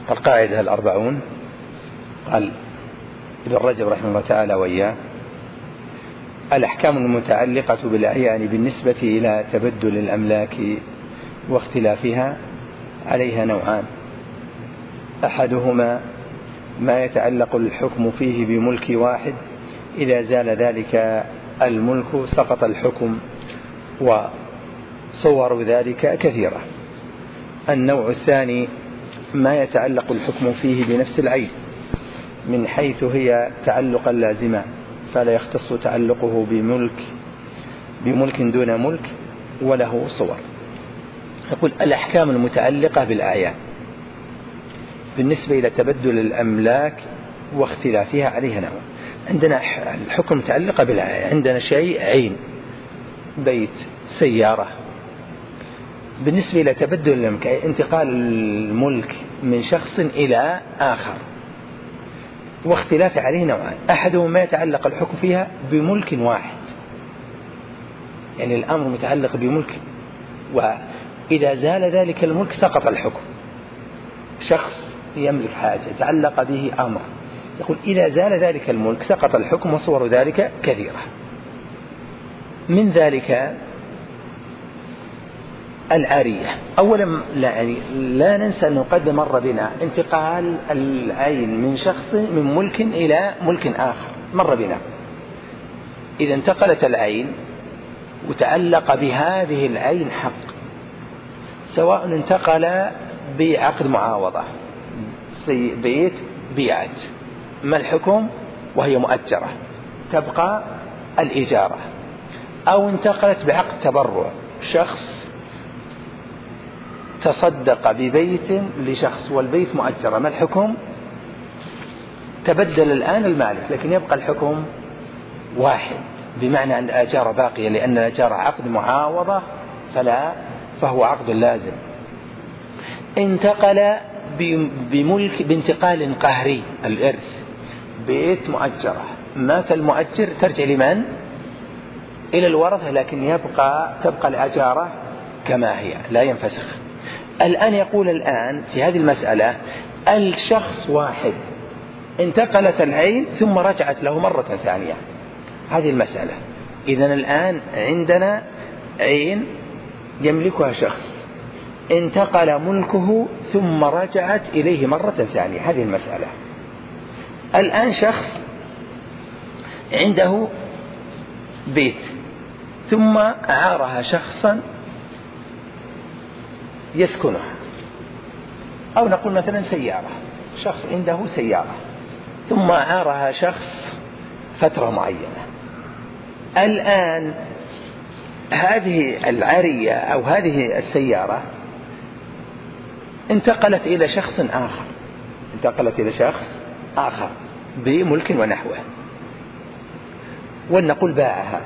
القاعدة 40 قال ابن رجب رحمه الله تعالى وإياه: الأحكام المتعلقة بالأعيان بالنسبة إلى تبدل الأملاك واختلافها عليها نوعان: أحدهما ما يتعلق الحكم فيه بملك واحد، إذا زال ذلك الملك سقط الحكم، وصور ذلك كثيرة. النوع الثاني ما يتعلق الحكم فيه بنفس العين من حيث هي تعلقا لازما، فلا يختص تعلقه بملك دون ملك، وله صور. يقول: الأحكام المتعلقة بالأعيان بالنسبة إلى تبدل الأملاك واختلافها عليها نوع. عندنا الحكم متعلقة بالأعيان، عندنا شيء عين، بيت، سيارة. بالنسبة إلى تبدل الأملاك انتقال الملك من شخص إلى آخر واختلاف عليه نوعان: أحدهما ما يتعلق الحكم فيها بملك واحد، يعني الأمر متعلق بملك، وإذا زال ذلك الملك سقط الحكم. شخص يملك حاجة تعلق به أمر، يقول: إذا زال ذلك الملك سقط الحكم، وصور ذلك كثيرة. من ذلك العارية. أولا لا ننسى أن نقدم مر بنا انتقال العين من شخص من ملك إلى ملك آخر، مر بنا. إذا انتقلت العين وتعلق بهذه العين حق، سواء انتقل بعقد معاوضة، بيت بيعت، ما الحكم؟ وهي مؤجرة تبقى الإجارة. أو انتقلت بعقد تبرع، شخص تصدق ببيت لشخص والبيت مؤجرة، ما الحكم؟ تبدل الآن المالك لكن يبقى الحكم واحد، بمعنى أن الأجارة باقية، لأن الأجارة عقد معاوضة فهو عقد لازم. انتقل بملك بانتقال قهري، الإرث، بيت مؤجرة، مات المؤجر، ترجع لمن؟ إلى الورثة، لكن تبقى الأجارة كما هي لا ينفسخ. الآن يقول في هذه المسألة الشخص واحد انتقلت العين ثم رجعت له مرة ثانية، هذه المسألة. إذن الآن عندنا عين يملكها شخص، انتقل ملكه ثم رجعت إليه مرة ثانية، هذه المسألة. الآن شخص عنده بيت ثم أعارها شخصا يسكنها، أو نقول مثلا سيارة، شخص عنده سيارة ثم أعارها شخص فترة معينة. الآن هذه العارية أو هذه السيارة انتقلت إلى شخص آخر بملك ونحوه، ولنقول باعها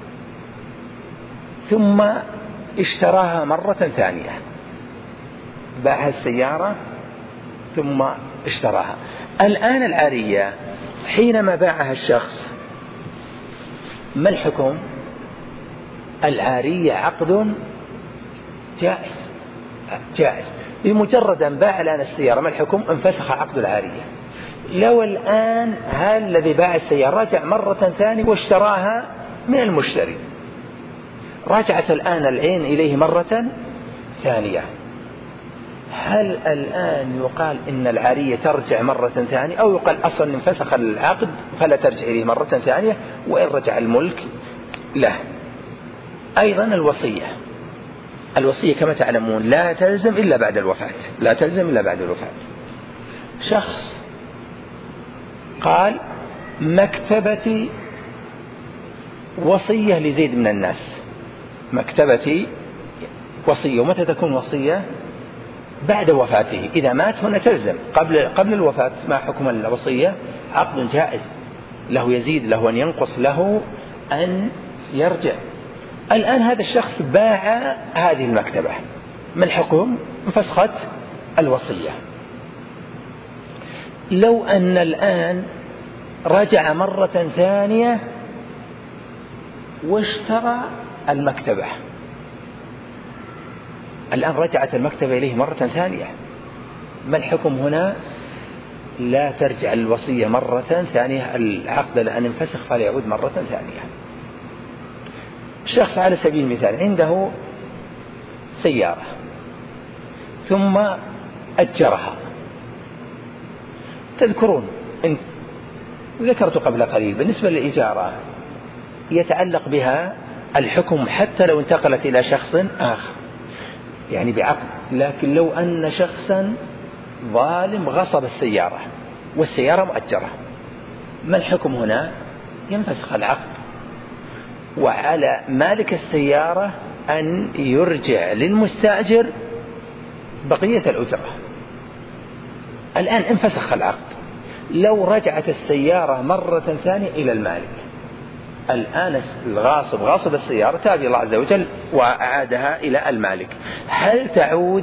ثم اشتراها مرة ثانية، باع السيارة ثم اشتراها. الآن العارية حينما باعها الشخص ما الحكم؟ العارية عقد جائز. بمجرد أن باع الآن السيارة ما الحكم؟ انفسخ عقد العارية. لو الآن هل الذي باع السيارة رجع مرة ثانية واشتراها من المشتري، رجعت الآن العين إليه مرة ثانية، هل الآن يقال إن العارية ترجع مرة ثانية، أو يقال أصلا انفسخ العقد فلا ترجع إليه مرة ثانية وإن رجع الملك له؟ أيضا الوصية كما تعلمون لا تلزم إلا بعد الوفاة. شخص قال: مكتبتي وصية لزيد من الناس، مكتبتي وصية. ومتى تكون وصية؟ بعد وفاته. إذا مات هنا تلزم. قبل الوفاة ما حكم الوصية؟ عقد جائز، له يزيد، له أن ينقص، له أن يرجع. الآن هذا الشخص باع هذه المكتبة، ما الحكم؟ انفسخت الوصية. لو أن الآن رجع مرة ثانية واشترى المكتبة، الآن رجعت المكتبة إليه مرة ثانية، ما الحكم هنا؟ لا ترجع الوصية مرة ثانية، العقد لأن انفسخ فلا يعود مرة ثانية. شخص على سبيل المثال عنده سيارة ثم أجرها، تذكرون إن ذكرت قبل قليل بالنسبة للإجارة يتعلق بها الحكم حتى لو انتقلت إلى شخص آخر يعني بعقد. لكن لو أن شخصا ظالم غصب السيارة والسيارة مؤجرة، ما الحكم هنا؟ ينفسخ العقد، وعلى مالك السيارة أن يرجع للمستأجر بقية الأجرة. الآن انفسخ العقد، لو رجعت السيارة مرة ثانية إلى المالك، الآن الغاصب غاصب السيارة تاب الله عز وجل وأعادها إلى المالك، هل تعود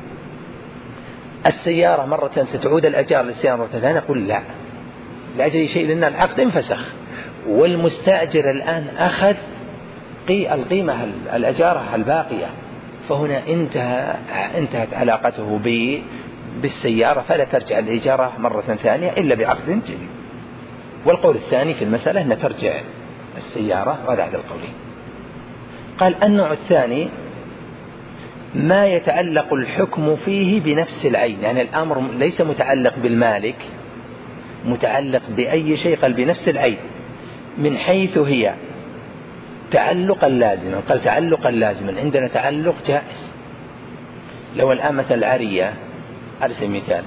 السيارة مرة ستعود الأجار للسيارة مرة ثانية؟ نقول لا، لأجل شيء، لأن العقد انفسخ والمستأجر الآن أخذ القيمة الأجارة الباقية، فهنا انتهت علاقته بالسيارة، فلا ترجع الإجارة مرة ثانية إلا بعقد جديد. والقول الثاني في المسألة أن ترجع السيارة وهذا أحد القولين. قال النوع الثاني ما يتعلق الحكم فيه بنفس العين، يعني الأمر ليس متعلق بالمالك، متعلق بأي شيء، قال بنفس العين من حيث هي تعلقا لازما. قال تعلقا لازما، عندنا تعلق جائز. لو الآن مثل العرية على سبيل المثال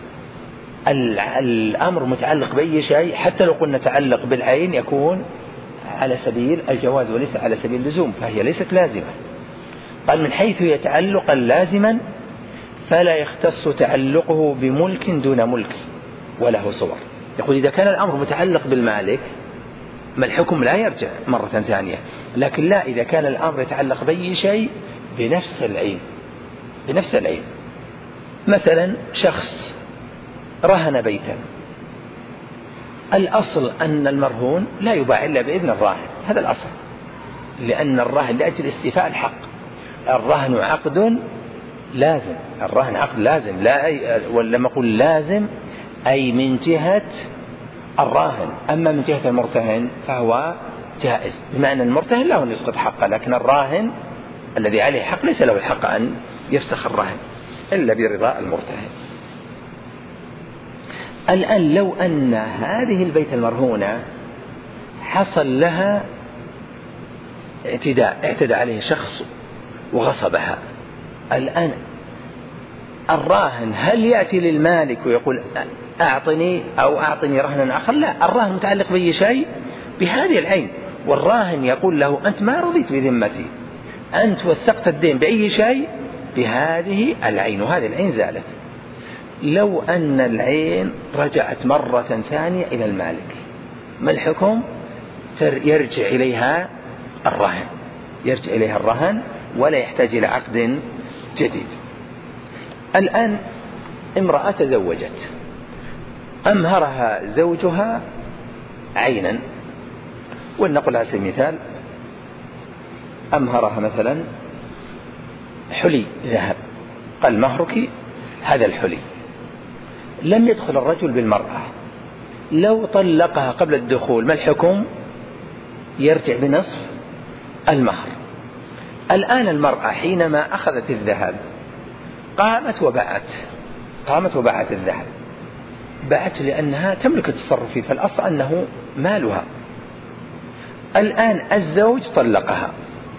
الأمر متعلق بأي شيء، حتى لو قلنا تعلق بالعين يكون على سبيل الجواز وليس على سبيل اللزوم، فهي ليست لازمة. قال من حيث هي تعلقا لازما فلا يختص تعلقه بملك دون ملك وله صور. يقول إذا كان الأمر متعلق بالمالك ما الحكم؟ لا يرجع مرة ثانية. لكن لا، إذا كان الأمر يتعلق بأي شيء بنفس العين، بنفس العين. مثلا شخص رهن بيتا، الأصل أن المرهون لا يباع إلا بإذن الراهن، هذا الأصل، لأن الراهن لأجل استيفاء الحق. الرهن عقد لازم، الرهن عقد لازم، لا ولما أقول لازم أي من جهة الراهن، أما من جهة المرتهن فهو جائز، بمعنى المرتهن له أن يسقط حقه، لكن الراهن الذي عليه حق ليس له الحق أن يفسخ الرهن إلا برضا المرتهن. الآن لو أن هذه البيت المرهونة حصل لها اعتدى عليه شخص وغصبها، الآن الراهن هل يأتي للمالك ويقول أعطني أو أعطني رهنا آخر؟ لا، الراهن متعلق بأي شيء بهذه العين، والراهن يقول له أنت ما رضيت بذمتي، أنت وثقت الدين بأي شيء بهذه العين، وهذه العين زالت. لو أن العين رجعت مرة ثانية إلى المالك ما الحكم؟ يرجع إليها الرهن، يرجع إليها الرهن ولا يحتاج إلى عقد جديد. الآن امرأة تزوجت، أمهرها زوجها عينا، ولنقل على سبيل المثال أمهرها مثلا حلي ذهب، قال مهرك هذا الحلي. لم يدخل الرجل بالمرأة، لو طلقها قبل الدخول ما الحكم؟ يرجع بنصف المهر. الآن المرأة حينما أخذت الذهب قامت وباعت الذهب، باعته لأنها تملك التصرف فيه، فالأصل أنه مالها. الآن الزوج طلقها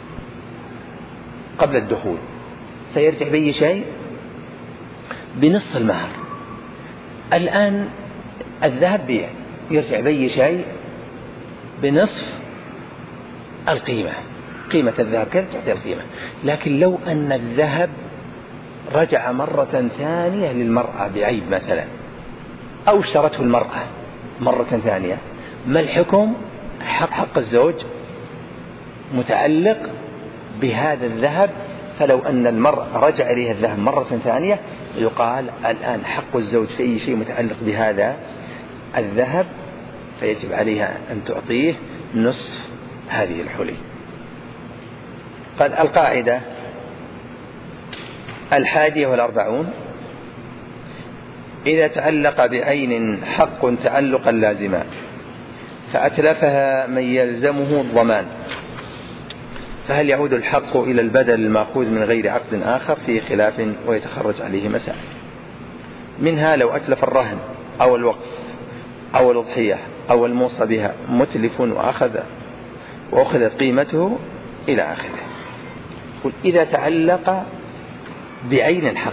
قبل الدخول، سيرجع بأي شيء؟ بنصف المهر. الآن الذهب بيع، يرجع بأي شيء؟ بنصف القيمة، قيمة الذهب كذا تعطي القيمة. لكن لو أن الذهب رجع مرة ثانية للمرأة بعيب مثلا، أو اشترته المرأة مرة ثانية، ما الحكم؟ حق الزوج متعلق بهذا الذهب، فلو أن المرأة رجع إليها الذهب مرة ثانية يقال الآن حق الزوج في أي شيء متعلق بهذا الذهب، فيجب عليها أن تعطيه نصف هذه الحلي. قال القاعدة 41 إذا تعلق بعين حق تعلقا لازما فأتلفها من يلزمه الضمان، فهل يعود الحق إلى البدل المأخوذ من غير عقد آخر؟ فيه خلاف ويتخرج عليه مسائل. منها لو أتلف الرهن أو الوقف أو الأضحية أو الموصى بها متلف وأخذت قيمته إلى آخره. إذا تعلق بعين الحق،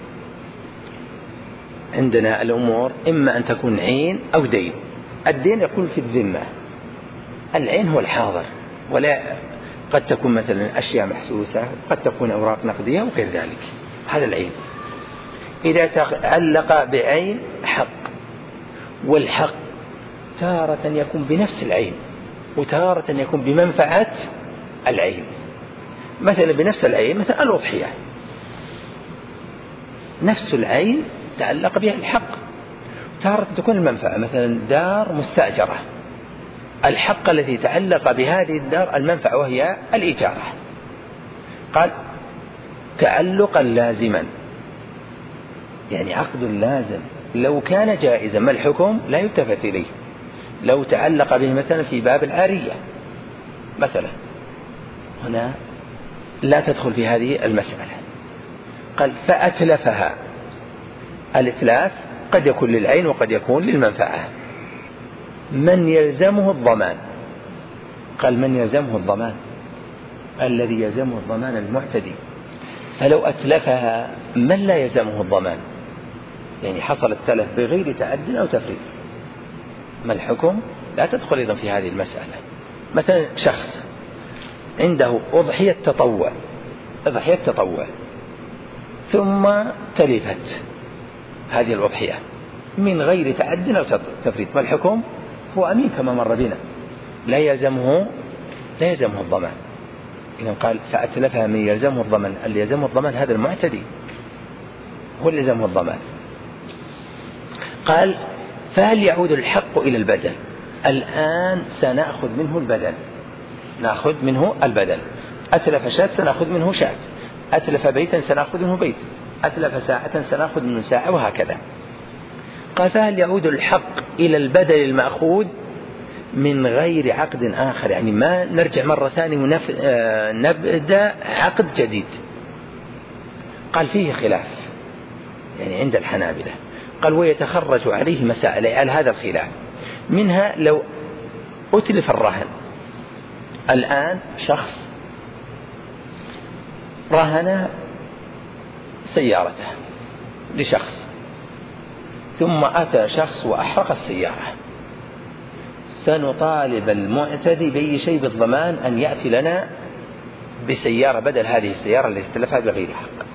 عندنا الأمور إما أن تكون عين أو دين. الدين يكون في الذمة، العين هو الحاضر، ولا قد تكون مثلا أشياء محسوسة، قد تكون أوراق نقدية وغير ذلك، هذا العين. إذا تعلق بعين حق، والحق تارة يكون بنفس العين وتارة يكون بمنفعة العين. مثلا بنفس العين مثلا الأضحية، نفس العين تعلق بها الحق، تارة تكون المنفعة، مثلا دار مستأجرة، الحق الذي تعلق بهذه الدار المنفعة وهي الإجارة. قال تعلقا لازما، يعني عقد لازم. لو كان جائزا ما الحكم؟ لا يلتفت إليه. لو تعلق به مثلا في باب العارية مثلا، هنا لا تدخل في هذه المسألة. قال فأتلفها، الإتلاف قد يكون للعين وقد يكون للمنفعة. من يلزمه الضمان؟ قال من يلزمه الضمان؟ الذي يلزمه الضمان المعتدي. فلو أتلفها من لا يلزمه الضمان؟ يعني حصل التلف بغير تعد أو تفريط، ما الحكم؟ لا تدخل أيضا في هذه المسألة. مثلا شخص عنده أضحية تطوع ثم تلفت هذه الأضحية من غير تعد أو تفريط، ما الحكم؟ هو أمين كما مر بنا، لا يلزمه الضمان. إذن قال فأتلفها من يلزمه الضمان، اللي يلزمه الضمان هذا المعتدي هو اللي يلزمه الضمان. قال فهل يعود الحق إلى البدل؟ الآن سنأخذ منه البدل. أتلف شاة سنأخذ منه شاة، أتلف بيتا سنأخذ منه بيت، أتلف ساعة سنأخذ منه ساعة، وهكذا. قال فهل يعود الحق إلى البدل المأخوذ من غير عقد آخر؟ يعني ما نرجع مرة ثانية ونبدأ عقد جديد. قال فيه خلاف يعني عند الحنابلة. قال ويتخرج عليه مسائل على هذا الخلاف. منها لو أتلف الرهن، الآن شخص رهن سيارته لشخص، ثم أتى شخص وأحرق السيارة، سنطالب المعتدي بأي شيء بالضمان أن يأتي لنا بسيارة بدل هذه السيارة التي تلفها بغير حق.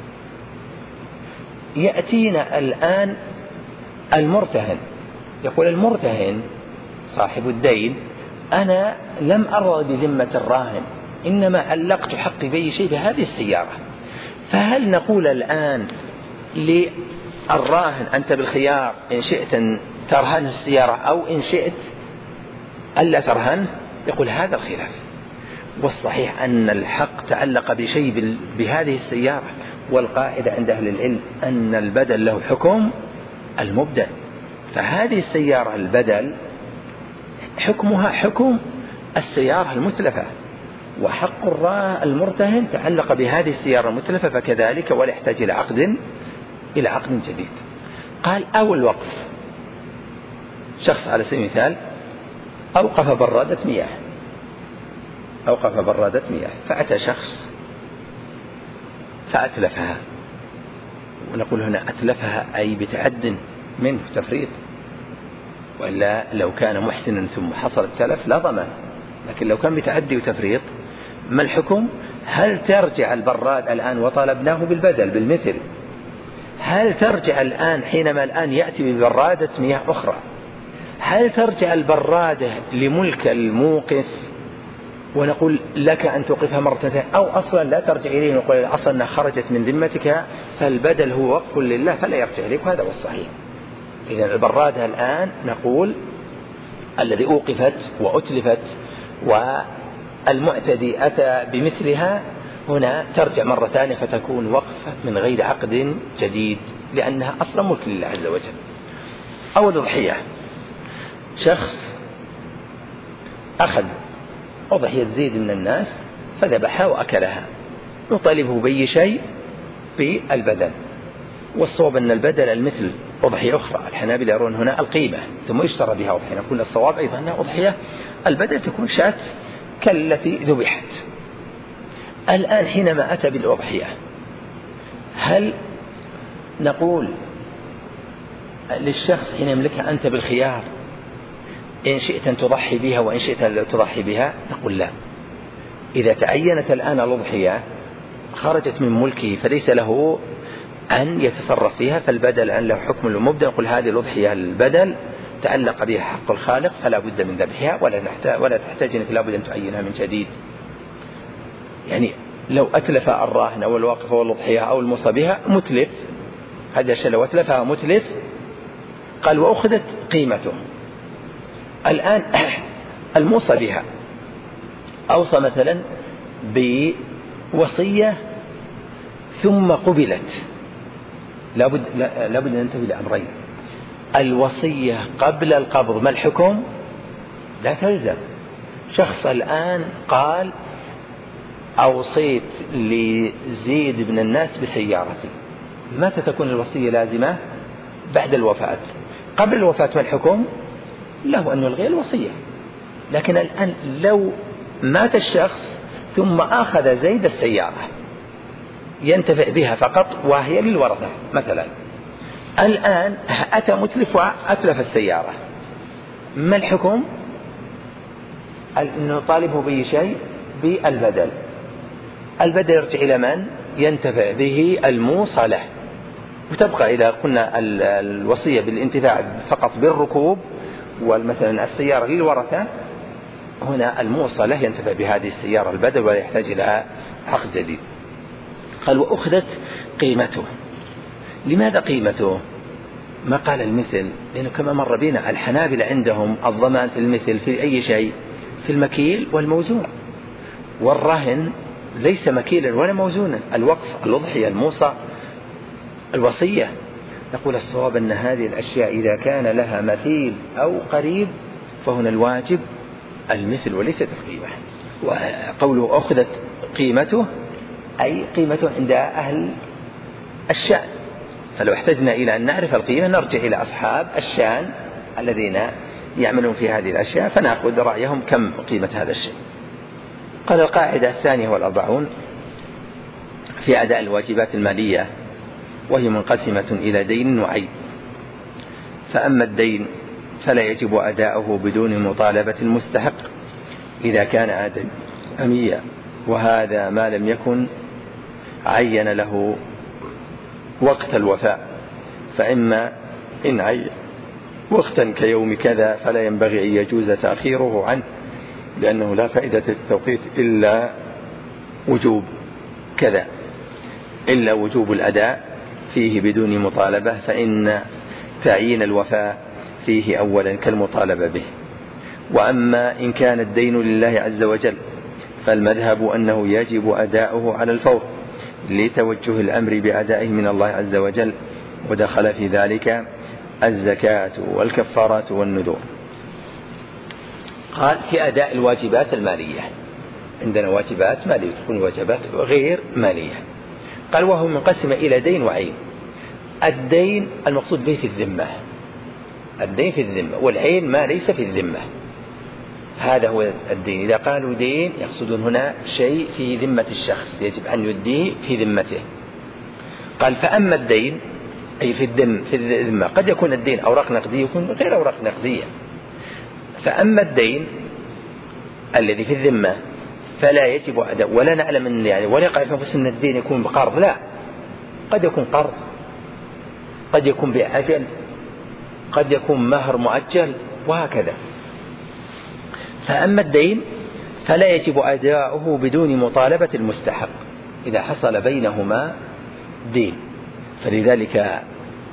يأتينا الآن المرتهن، يقول المرتهن صاحب الدين أنا لم أرضى بذمة الراهن، إنما علقت حقي بأي شيء بهذه السيارة. فهل نقول الآن للراهن أنت بالخيار إن شئت أن ترهن السيارة أو إن شئت ألا ترهن؟ يقول هذا الخلاف، والصحيح أن الحق تعلق بشيء بهذه السيارة، والقاعدة عند أهل العلم أن البدل له حكم المبدل. فهذه السيارة البدل حكمها حكم السيارة المتلفة، وحق المرتهن تعلق بهذه السيارة المتلفة، فكذلك ولا يحتاج إلى عقد جديد. قال أو الوقف، شخص على سبيل المثال أوقف برادة مياه فأتى شخص فأتلفها، ونقول هنا أتلفها أي بتعد منه تفريط، وإلا لو كان محسنا ثم حصل التلف لا ضمان. لكن لو كان بتعدي وتفريط ما الحكم؟ هل ترجع البراد الآن وطالبناه بالبدل بالمثل؟ هل ترجع الآن حينما الآن يأتي ببرادة مياه أخرى؟ هل ترجع البرادة لملك الموقف ونقول لك أن توقفها مرة، أو أصلا لا ترجع إليه ونقول أصلا أنها خرجت من ذمتك فالبدل هو وقف لله فلا يرجع إليك؟ هذا هو الصحيح. إذن البرادة الآن نقول الذي أوقفت وأتلفت والمعتدي أتى بمثلها، هنا ترجع مرة ثانية فتكون وقف من غير عقد جديد لأنها أصلا ملك لله عز وجل. أو الأضحية، شخص أخذ أضحية زيد من الناس فذبحها وأكلها، نطالبه بأي شيء بالبدل، والصواب أن البدل المثل أضحية أخرى. الحنابلة يرون هنا القيمة ثم يشترى بها أضحية، نقول الصواب أيضا أنها أضحية البدل تكون شاة كالتي ذبحت. الآن حينما أتى بالأضحية هل نقول للشخص حين يملكها أنت بالخيار إن شئت أن تضحي بها وإن شئت أن لا تضحي بها؟ نقول لا. إذا تعينت الآن الأضحية خرجت من ملكه فليس له أن يتصرف فيها، فالبدل الآن له حكم المبدأ. نقول هذه الأضحية البدل تعلق بها حق الخالق فلا بد من ذبحها ولا تحتاج أنك لا بد أن تعينها من جديد. يعني لو أتلف الراهن أو الواقف أو الأضحية أو الموصى بها متلف، هذا الشيء لو أتلفها متلف، قال وأخذت قيمته. الآن الموصى بها أوصى مثلا بوصية ثم قبلت، لابد أن ننتبه لأمرين. الوصية قبل القبض ما الحكم؟ لا تلزم. شخص الآن قال أوصيت لزيد بن الناس بسيارتي، متى تكون الوصية لازمة؟ بعد الوفاة. قبل الوفاة ما الحكم؟ له أن يلغي الوصية. لكن الآن لو مات الشخص ثم أخذ زيد السيارة ينتفع بها فقط وهي للورثة مثلا، الآن أتى متلف وأتلف السيارة، ما الحكم؟ نطالبه بأي شيء؟ بالبدل. البدل يرجع إلى من؟ ينتفع به الموصى له، وتبقى إذا قلنا الوصية بالانتفاع فقط بالركوب ومثلا السيارة للورثة، هنا الموصى له ينتفع بهذه السيارة البدل ولا يحتاج إلى عقد جديد. قال وأخذت قيمته. لماذا قيمته؟ ما قال المثل؟ لأنه كما مر بنا الحنابلة عندهم الضمان في المثل في أي شيء؟ في المكيل والموزون، والرهن ليس مكيلا ولا موزونا، الوقف، الأضحية، الموصى، الوصية. نقول الصواب أن هذه الأشياء إذا كان لها مثيل أو قريب فهنا الواجب المثل وليست القيمة. وقوله أخذت قيمته أي قيمته عند أهل الشأن، فلو احتجنا إلى أن نعرف القيمة نرجع إلى أصحاب الشأن الذين يعملون في هذه الأشياء فنأخذ رأيهم كم قيمة هذا الشيء. قال القاعدة 42 في أداء الواجبات المالية، وهي منقسمة إلى دين وعين. فأما الدين فلا يجب أداؤه بدون مطالبة المستحق إذا كان آدميا، وهذا ما لم يكن عين له وقت الوفاء، فإما إن عين وقتا كيوم كذا فلا ينبغي أن يجوز تأخيره عنه، لأنه لا فائدة التوقيت إلا وجوب الأداء فيه بدون مطالبة، فإن تعيين الوفاء فيه أولا كالمطالبة به. وأما إن كان الدين لله عز وجل فالمذهب أنه يجب أداؤه على الفور لتوجه الأمر بأدائه من الله عز وجل، ودخل في ذلك الزكاة والكفارات والنذور. قال في أداء الواجبات المالية، عندنا واجبات مالية تكون واجبات غير مالية. قال وهو منقسم إلى دين وعين. الدين المقصود به في الذمة، الدين في الذمة، والعين ما ليس في الذمة، هذا هو الدين. إذا قالوا دين يقصدون هنا شيء في ذمة الشخص يجب أن يديه في ذمته. قال فأما الدين أي في الذمة، قد يكون الدين أوراق نقدية يكون غير أوراق نقدية. فأما الدين الذي في الذمة فلا يجب أداء، ولا نعلم أن ولا يقع في نفس أن الدين يكون بقرض، لا، قد يكون قرض، قد يكون بعجل، قد يكون مهر مؤجل، وهكذا. فأما الدين فلا يجب أداؤه بدون مطالبة المستحق إذا حصل بينهما دين. فلذلك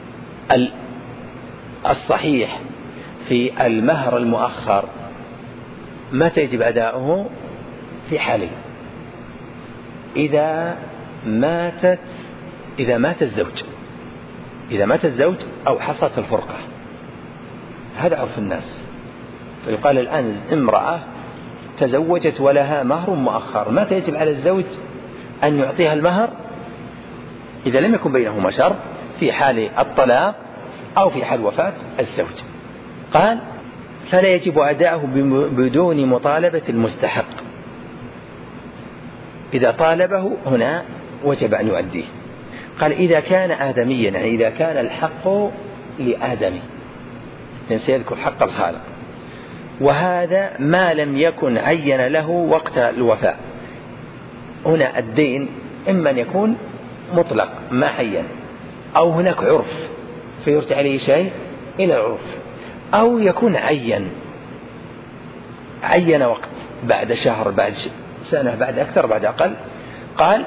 الصحيح في المهر المؤخر متى يجب أداؤه؟ في حالين: إذا مات الزوج إذا مات الزوج أو حصلت الفرقة، هذا عرف الناس. فيقال الآن امرأة تزوجت ولها مهر مؤخر، متى يجب على الزوج أن يعطيها المهر؟ إذا لم يكن بينهما شرط، في حال الطلاق أو في حال وفاة الزوج. قال فلا يجب أداؤه بدون مطالبة المستحق. إذا طالبه هنا وجب أن يؤديه. قال إذا كان آدميا، يعني إذا كان الحق لآدمي، سيذكر حق الخالق، وهذا ما لم يكن عين له وقت الوفاء. هنا الدين إما أن يكون مطلق ما عين، أو هناك عرف فيرجع عليه شيء إلى العرف، أو يكون عين وقت، بعد شهر، بعد سنة، بعد أكثر، بعد أقل. قال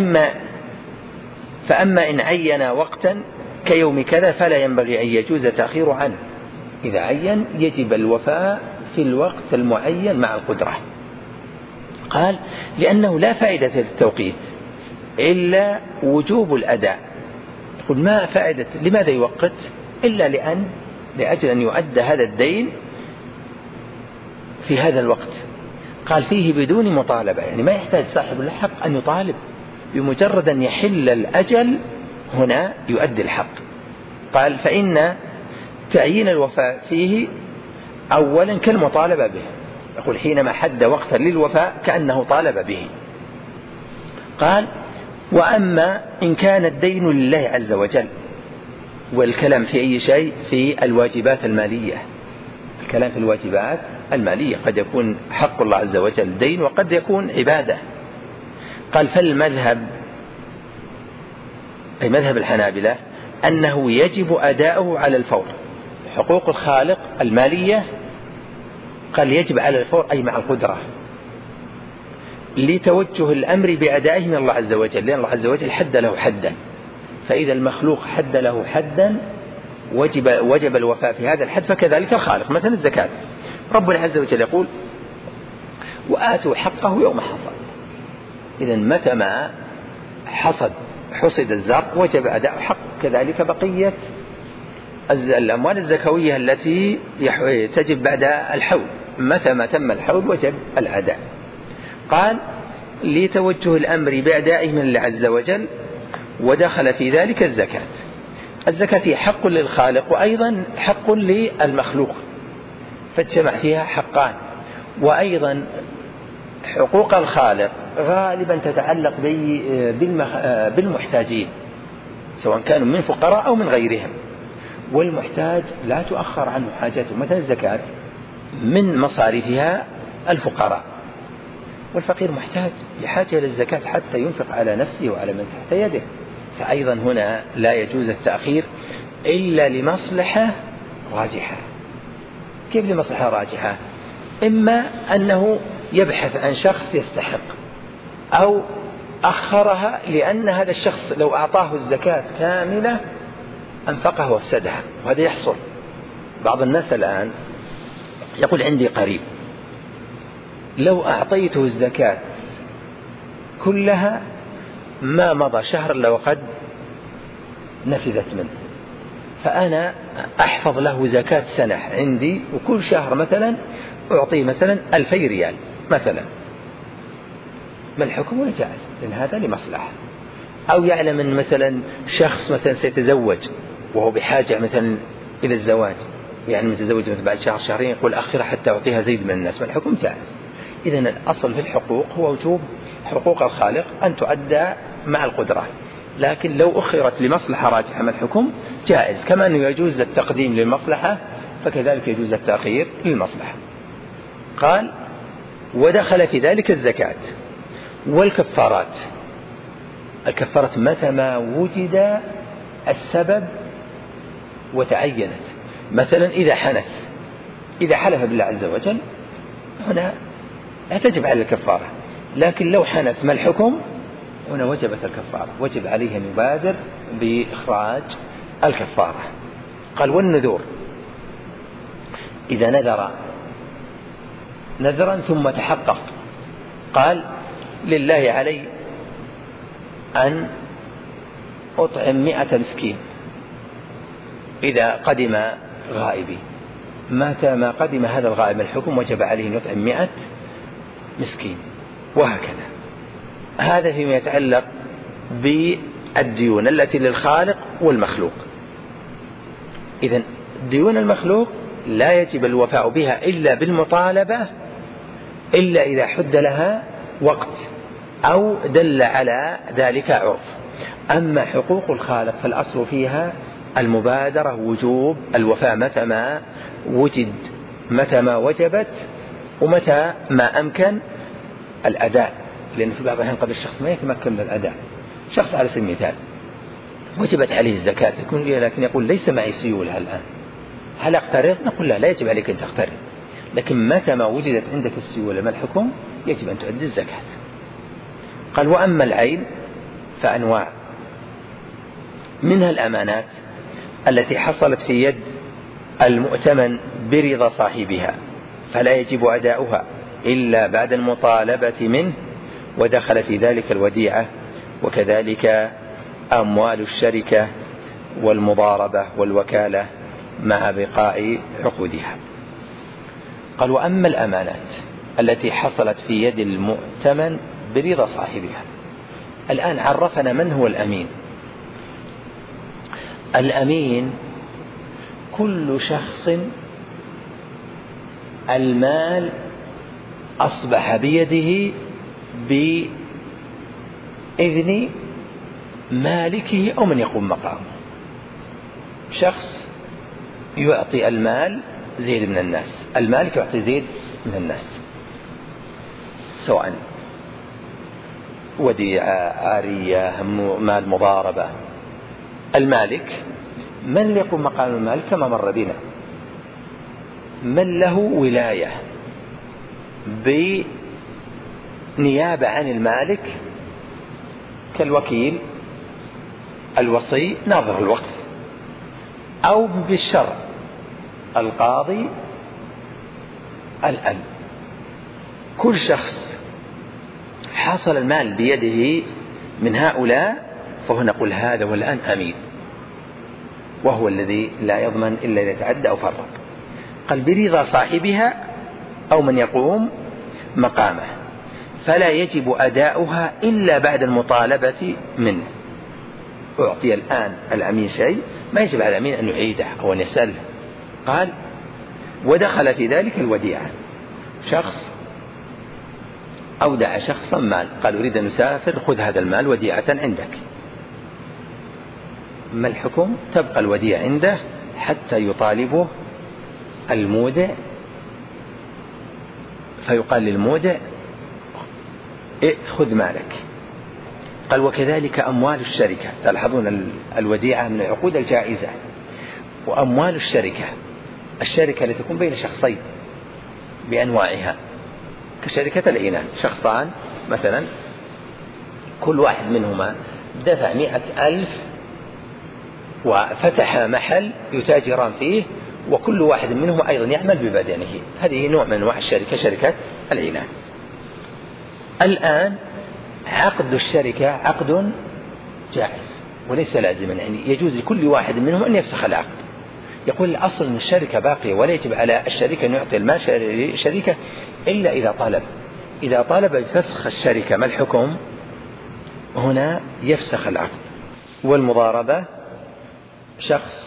فأما إن عين وقتا كيوم كذا فلا ينبغي أن يجوز تأخير عنه. إذا عين يجب الوفاء في الوقت المعين مع القدرة. قال لأنه لا فائدة للتوقيت إلا وجوب الأداء. يقول ما فائدة، لماذا يوقت؟ إلا لأجل أن يؤدى هذا الدين في هذا الوقت. قال فيه بدون مطالبة، يعني ما يحتاج صاحب الحق أن يطالب، بمجرد أن يحل الأجل هنا يؤدي الحق. قال فإن تعيين الوفاء فيه أولا كالمطالبة به. يقول حينما حد وقتا للوفاء كأنه طالب به. قال وأما إن كان الدين لله عز وجل، والكلام في أي شيء؟ في الواجبات المالية. الكلام في الواجبات المالية قد يكون حق الله عز وجل دين، وقد يكون عبادة. قال فالمذهب، أي مذهب الحنابلة، أنه يجب أداؤه على الفور. حقوق الخالق المالية قال يجب على الفور، أي مع القدرة، لتوجه الأمر بأدائه من الله عز وجل، لأن الله عز وجل حد له حدا. فإذا المخلوق حد له حدا وجب الوفاء في هذا الحد، فكذلك الخالق. مثلا الزكاة، ربنا عز وجل يقول وآتوا حقه يوم حصد. إذا متى ما حصد الزرع وجب أداء حق. كذلك بقية الأموال الزكوية التي تجب بعد الحول، متى ما تم الحول وجب الأداء. قال لتوجه الأمر بأدائه من الله عز وجل، ودخل في ذلك الزكاة. الزكاة هي حق للخالق وأيضا حق للمخلوق، فاجتمع فيها حقان. وأيضا حقوق الخالق غالبا تتعلق بالمحتاجين، سواء كانوا من فقراء أو من غيرهم، والمحتاج لا تؤخر عنه حاجته. مثلا الزكاة من مصاريفها الفقراء، والفقير محتاج بحاجة إلى الزكاة حتى ينفق على نفسه وعلى من تحت يده. فأيضا هنا لا يجوز التأخير إلا لمصلحة راجحة. كيف لمصلحة راجحة؟ إما أنه يبحث عن شخص يستحق، أو أخرها لأن هذا الشخص لو أعطاه الزكاة كاملة أنفقها وافسدها، وهذا يحصل. بعض الناس الآن يقول عندي قريب لو أعطيته الزكاة كلها ما مضى شهر إلا وقد نفذت منه، فأنا أحفظ له زكاة سنة عندي، وكل شهر مثلا أعطيه مثلا 2000 ريال مثلا. ما الحكم؟ ولا جائز، لأن هذا لمصلحة. أو يعلم أن مثلا شخص مثلا سيتزوج وهو بحاجة مثلا إلى الزواج، يعني متزوج مثلا بعد شهر شهرين، يقول أخر حتى أعطيها زيد من الناس، ما الحكم؟ جائز. إذن الأصل في الحقوق هو وجوب حقوق الخالق أن تؤدى مع القدرة، لكن لو أخرت لمصلحة راجحة ما الحكم؟ جائز. كما أنه يجوز التقديم للمصلحة فكذلك يجوز التأخير للمصلحة. قال ودخل في ذلك الزكاة والكفارات. الكفارات متى ما وجد السبب وتعينت. مثلا إذا حلف بالله عز وجل هنا لا تجب على الكفارة، لكن لو حنث ما الحكم؟ هنا وجبت الكفارة، وجب عليه أن يبادر بإخراج الكفارة. قال والنذور، إذا نذر نذرا ثم تحقق، قال لله علي أن أطعم 100 مسكين، إذا قدم غائبي، متى ما قدم هذا الغائب الحكم وجب عليه أن يطعم 100 مسكين، وهكذا. هذا فيما يتعلق بالديون التي للخالق والمخلوق. إذن ديون المخلوق لا يجب الوفاء بها إلا بالمطالبة، إلا إذا حد لها وقت أو دل على ذلك عرف. أما حقوق الخالق فالأصل فيها المبادرة، وجوب الوفاء متى ما وجد، متى ما وجبت، ومتى ما أمكن الأداء. لأن في بعض الأحيان قد الشخص ما يتمكن من الأداء. شخص على سبيل المثال وجبت عليه الزكاة، لكن يقول ليس معي سيولة الآن، هل أقترض؟ نقول لا يجب عليك أن تقترض، لكن متى ما وجدت عندك السيولة ما الحكم؟ يجب أن تؤدي الزكاة. قال وأما العين فأنواع، منها الأمانات التي حصلت في يد المؤتمن برضا صاحبها، فلا يجب أداؤها إلا بعد المطالبة منه، ودخل في ذلك الوديعة، وكذلك أموال الشركة والمضاربة والوكالة مع بقاء عقودها. قال وأما الأمانات التي حصلت في يد المؤتمن برضا صاحبها. الآن عرفنا من هو الأمين. الأمين كل شخص المال أصبح بيده بإذن مالكه أو من يقوم مقامه. شخص يعطي المال زيد من الناس، المالك يعطي زيد من الناس، سواء وديعة، عارية، مال مضاربة. المالك من يقوم مقام المالك كما مر بنا، من له ولاية بنيابة عن المالك كالوكيل، الوصي، ناظر الوقف، أو بالشرع القاضي، الأب. كل شخص حصل المال بيده من هؤلاء فهو نقول هذا والآن أمين، وهو الذي لا يضمن إلا إذا تعدى أو فرط. قال برضا صاحبها أو من يقوم مقامه، فلا يجب أداؤها إلا بعد المطالبة منه. أعطي الآن الأمين شيء، ما يجب على الأمين أن يعيده أو أن يسأله. قال ودخل في ذلك الوديعة، شخص أودع شخصا مال، قال أريد أن أسافر، خذ هذا المال وديعة عندك. ما الحكم؟ تبقى الوديعة عنده حتى يطالبه المودع، فيقال للمودع خذ مالك. قال وكذلك أموال الشركة. تلاحظون الوديعة من العقود الجائزة. وأموال الشركة التي تكون بين شخصين بأنواعها، كشركة العنان، شخصان مثلا كل واحد منهما دفع 100,000 وفتح محل يتاجران فيه، وكل واحد منهما أيضا يعمل ببدنه. هذه نوع من أنواع الشركة، شركة العنان. الآن عقد الشركة عقد جائز وليس لازما، يعني يجوز لكل واحد منهم أن يفسخ العقد. يقول الأصل أن الشركة باقية ولا يجب على الشركة أن يعطي المال شركة إلا إذا طالب بفسخ الشركة. ما الحكم؟ هنا يفسخ العقد. والمضاربة شخص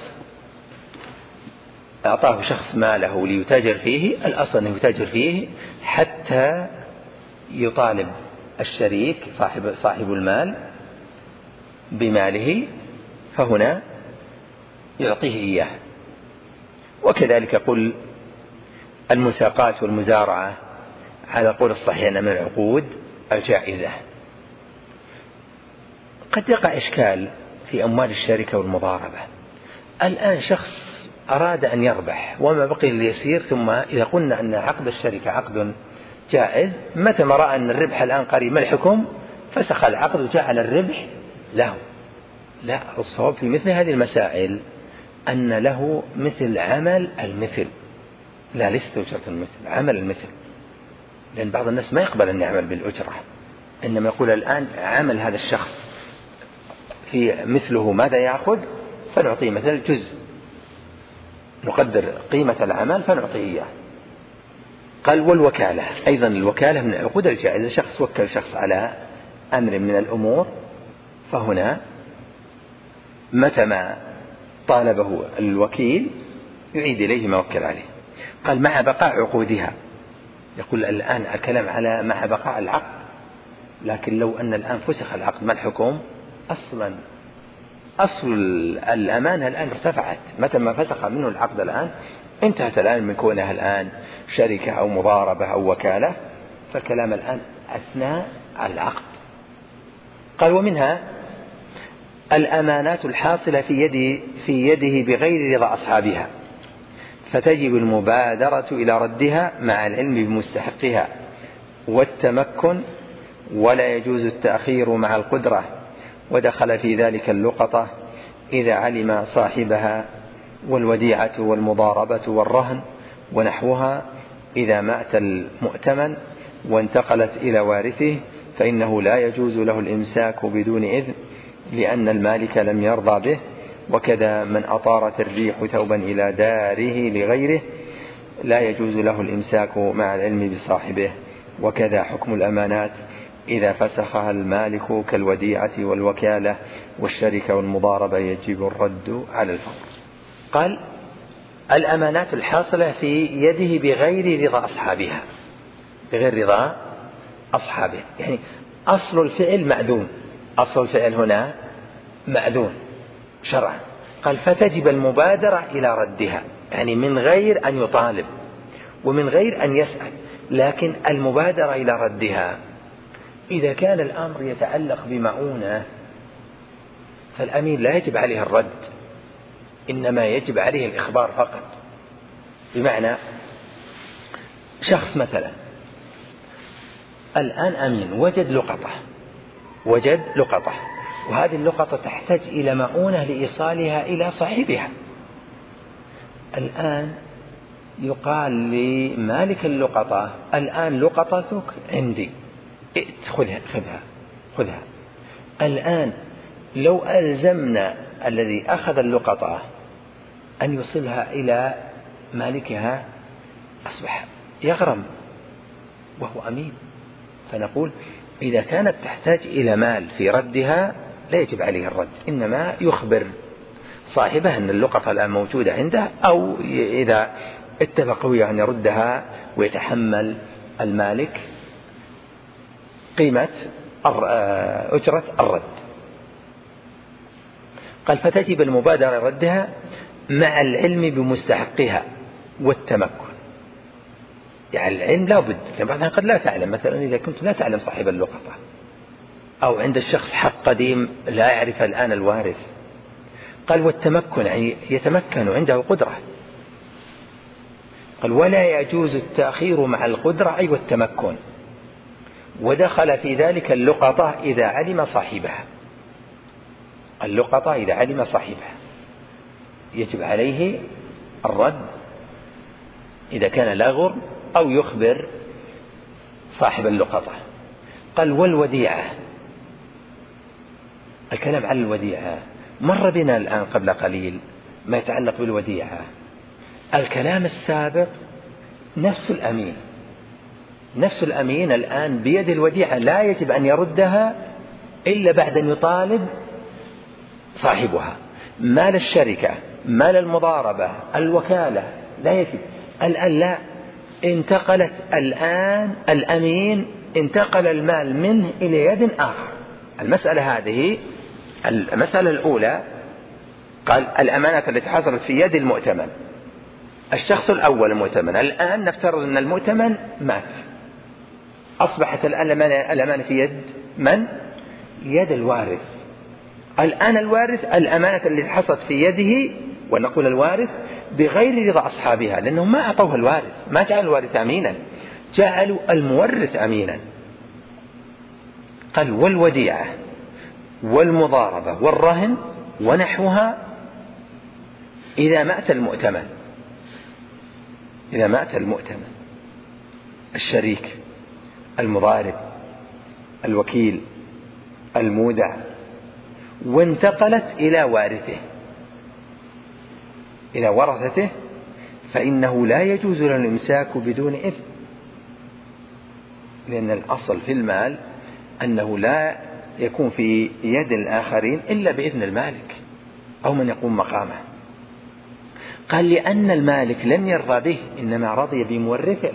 أعطاه شخص ماله ليتاجر فيه، الأصل أنه يتاجر فيه حتى يطالب الشريك صاحب المال بماله، فهنا يعطيه إياه. وكذلك قل المساقات والمزارعة على قول الصحيح من العقود الجائزة. قد يقع إشكال في أموال الشركة والمضاربة. الآن شخص أراد أن يربح وما بقي ليسير، ثم إذا قلنا أن عقد الشركة عقد جائز، متى ما رأى أن الربح الآن قريب، ما الحكم؟ فسخ العقد وجعل الربح له. لا، الصواب في مثل هذه المسائل أن له مثل عمل المثل، لا ليست أجرة المثل، عمل المثل. لأن بعض الناس ما يقبل أن يعمل بالأجرة، إنما يقول الآن عمل هذا الشخص في مثله ماذا يأخذ، فنعطيه مثل جزء نقدر قيمة العمل فنعطيه إياه. قال والوكالة أيضا، الوكالة من العقود الجائزة، شخص وكل شخص على أمر من الأمور، فهنا متى ما طالبه الوكيل يعيد إليه ما وكل عليه. قال مع بقاء عقودها، يقول الآن الكلام على مع بقاء العقد، لكن لو أن الآن فسخ العقد ما الحكم؟ أصلا أصل الأمانة الآن ارتفعت، متى ما فسخ منه العقد الآن انتهت الآن من كونها الآن شركة أو مضاربة أو وكالة، فالكلام الآن أثناء العقد. قال ومنها الأمانات الحاصلة في يده بغير رضا أصحابها، فتجب المبادرة إلى ردها مع العلم بمستحقها والتمكن، ولا يجوز التأخير مع القدرة، ودخل في ذلك اللقطة إذا علم صاحبها، والوديعة والمضاربة والرهن ونحوها إذا مات المؤتمن وانتقلت إلى وارثه، فإنه لا يجوز له الإمساك بدون إذن لأن المالك لم يرضى به. وكذا من أطارت الريح ثوبا إلى داره لغيره لا يجوز له الإمساك مع العلم بصاحبه. وكذا حكم الأمانات إذا فسخها المالك كالوديعة والوكالة والشركة والمضاربة يجب الرد على الفور. قال الأمانات الحاصلة في يده بغير رضا أصحابها، بغير رضا أصحابه، يعني أصل الفعل مأذون، أصل الفعل هنا مأذون شرعا. قال فتجب المبادرة إلى ردها، يعني من غير أن يطالب ومن غير أن يسأل، لكن المبادرة إلى ردها. إذا كان الأمر يتعلق بمعونة فالأمين لا يجب عليه الرد، إنما يجب عليه الإخبار فقط. بمعنى شخص مثلا الآن أمين وجد لقطة، وهذه اللقطة تحتاج إلى مؤونة لإيصالها إلى صاحبها. الآن يقال لمالك اللقطة الآن لقطتك عندي، خذها. الآن لو ألزمنا الذي أخذ اللقطة أن يوصلها إلى مالكها أصبح يغرم وهو أمين، فنقول إذا كانت تحتاج إلى مال في ردها لا يجب عليه الرد، إنما يخبر صاحبه أن اللقطة الآن موجودة عنده، أو إذا اتفقوا أن يردها ويتحمل المالك قيمة أجرة الرد. قال فتجب المبادرة ردها مع العلم بمستحقها والتمكن، يعني العلم لا بد، بعضها قد لا تعلم، مثلا إذا كنت لا تعلم صاحب اللقطة، أو عند الشخص حق قديم لا يعرف الآن الوارث. قال والتمكن يعني يتمكن عنده قدرة. قال ولا يجوز التأخير مع القدرة أي والتمكن، ودخل في ذلك اللقطة إذا علم صاحبها. اللقطة إذا علم صاحبها يجب عليه الرد إذا كان لا غرم أو يخبر صاحب اللقطة. قال والوديعة، الكلام عن الوديعة مر بنا الآن قبل قليل ما يتعلق بالوديعة. الكلام السابق نفس الأمين الآن بيد الوديعة، لا يجب أن يردها إلا بعد أن يطالب صاحبها. مال الشركة، مال المضاربة، الوكالة لا يجب. الآن لا، انتقلت الآن الأمين انتقل المال منه إلى يد آخر. المسألة هذه المسألة الأولى، قال الأمانة التي حصلت في يد المؤتمن، الشخص الأول المؤتمن، الآن نفترض أن المؤتمن مات، أصبحت الآن الأمانة في يد من؟ يد الوارث. الآن الوارث الأمانة التي حصلت في يده، ونقول الوارث بغير رضا أصحابها، لأنهم ما أعطوها الوارث، ما جعلوا الوارث أمينا، جعلوا المورث أمينا. قال والوديعة والمضاربة والرهن ونحوها إذا مات المؤتمن، الشريك، المضارب، الوكيل، المودع، وانتقلت إلى وارثه، إلى ورثته فإنه لا يجوز له الإمساك بدون إذن، لأن الأصل في المال أنه لا يكون في يد الآخرين إلا بإذن المالك أو من يقوم مقامه. قال لأن المالك لم يرضى به، إنما رضي بمورثه.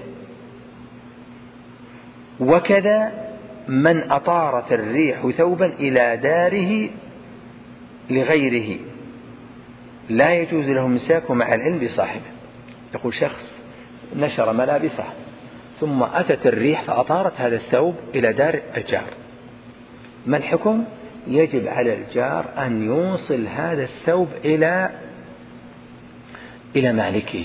وكذا من أطارت الريح ثوبا إلى داره لغيره لا يجوز له مساكه مع العلم بصاحبه. يقول شخص نشر ملابسه ثم أتت الريح فأطارت هذا الثوب إلى دار الجار، ما الحكم؟ يجب على الجار أن يوصل هذا الثوب إلى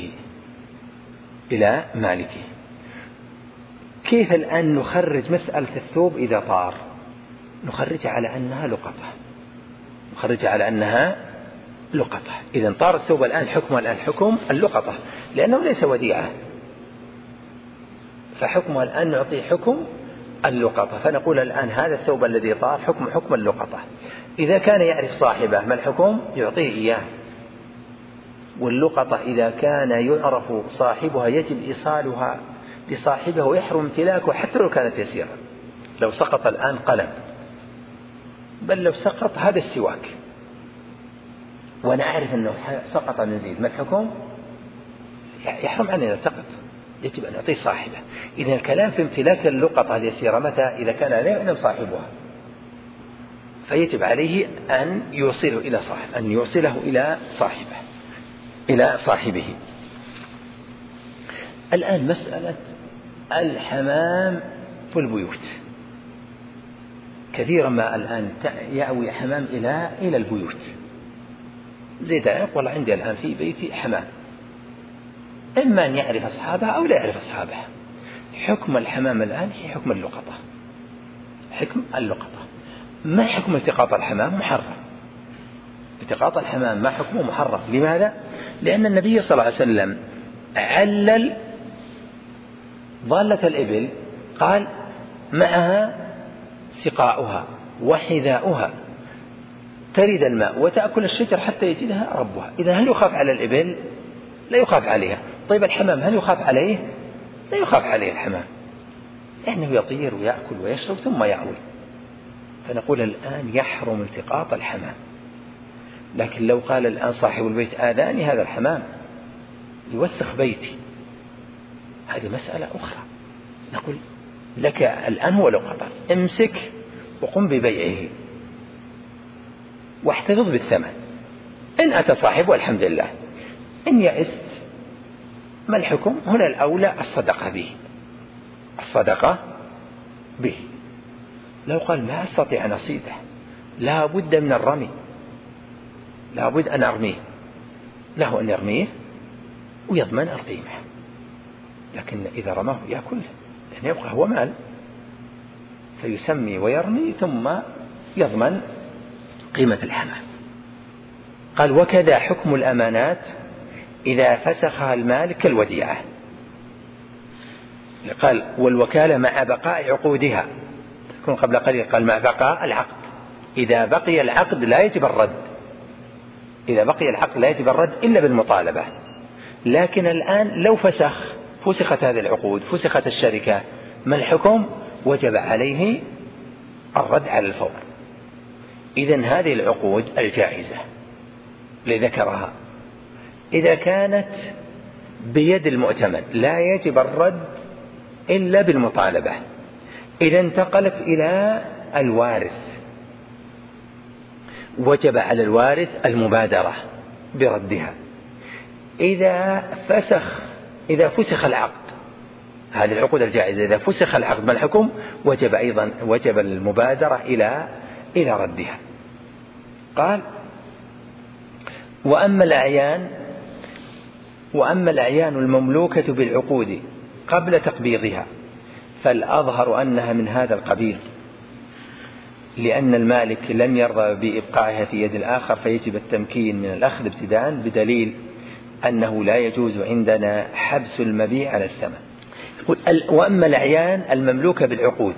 مالكه. كيف الآن نخرج مسألة الثوب إذا طار؟ نخرج على أنها لقطة. إذا طار الثوب الآن حكم اللقطة، لأنه ليس وديعة، فحكمها الآن نعطيه حكم اللقطة. فنقول الآن هذا الثوب الذي طار حكم اللقطة. إذا كان يعرف صاحبه ما الحكم؟ يعطيه إياه. واللقطة إذا كان يعرف صاحبها يجب إيصالها لصاحبه ويحرم امتلاكه حتى لو كانت يسيرة. لو سقط الآن قلم، بل لو سقط هذا السواك وأنا أعرف أنه سقط من زيد، ما الحكم؟ يحرم عني إذا سقط، يجب أن يعطيه صاحبه. إذا الكلام في امتلاك اللقطة اليسيرة متى؟ إذا كان لا يعلم صاحبها، فيجب عليه أن يوصله إلى صاحبه. الآن مسألة الحمام في البيوت، كثيرا ما الآن يأوي حمام إلى البيوت. زي دائق والله عندي الآن في بيتي حمام، إما أن يعرف أصحابها أو لا يعرف أصحابها. حكم الحمام الآن هي حكم اللقطة. ما حكم التقاط الحمام؟ محرم. التقاط الحمام ما حكمه؟ محرم. لماذا؟ لأن النبي صلى الله عليه وسلم علل ضالة الإبل، قال معها سقاؤها وحذاؤها ترد الماء وتأكل الشجر حتى يجدها ربها. إذا هل يخاف على الإبل؟ لا يخاف عليها. طيب الحمام هل يخاف عليه؟ لا يخاف عليه الحمام، لأنه يطير ويأكل ويشرب ثم يعوي. فنقول الآن يحرم التقاط الحمام. لكن لو قال الآن صاحب البيت آذاني هذا الحمام يوسخ بيتي، هذه مسألة أخرى. نقول لك الآن هو لقطة، امسك وقم ببيعه واحتفظ بالثمن. إن أتى صاحبه الحمد لله، إن يئست ما الحكم؟ هنا الأولى الصدقة به. لو قال ما أستطيع أن أصيده، لا بد من الرمي، لا بد أن أرميه، له أن يرميه ويضمن القيمة. لكن إذا رماه يأكل، لأن يبقى هو مال، فيسمي ويرمي ثم يضمن قيمة الحمام. قال وكذا حكم الأمانات إذا فسخها المالك كالوديعة. قال والوكالة مع بقاء عقودها، تكون قبل قليل قال مع بقاء العقد. إذا بقي العقد لا يجب الرد إلا بالمطالبة. لكن الآن لو فسخت هذه العقود، فسخت الشركة، ما الحكم؟ وجب عليه الرد على الفور. إذن هذه العقود الجائزة لذكرها إذا كانت بيد المؤتمن لا يجب الرد إلا بالمطالبة. إذا انتقلت إلى الوارث وجب على الوارث المبادرة بردها. إذا فسخ العقد، هذه العقود الجائزة إذا فسخ العقد ما الحكم؟ وجب المبادرة إلى ردها. قال وأما الأعيان المملوكة بالعقود قبل تقبيضها فالأظهر أنها من هذا القبيل، لأن المالك لم يرضى بإبقائها في يد الآخر، فيجب التمكين من الأخذ ابتداء، بدليل أنه لا يجوز عندنا حبس المبيع على الثمن. وأما الأعيان المملوكة بالعقود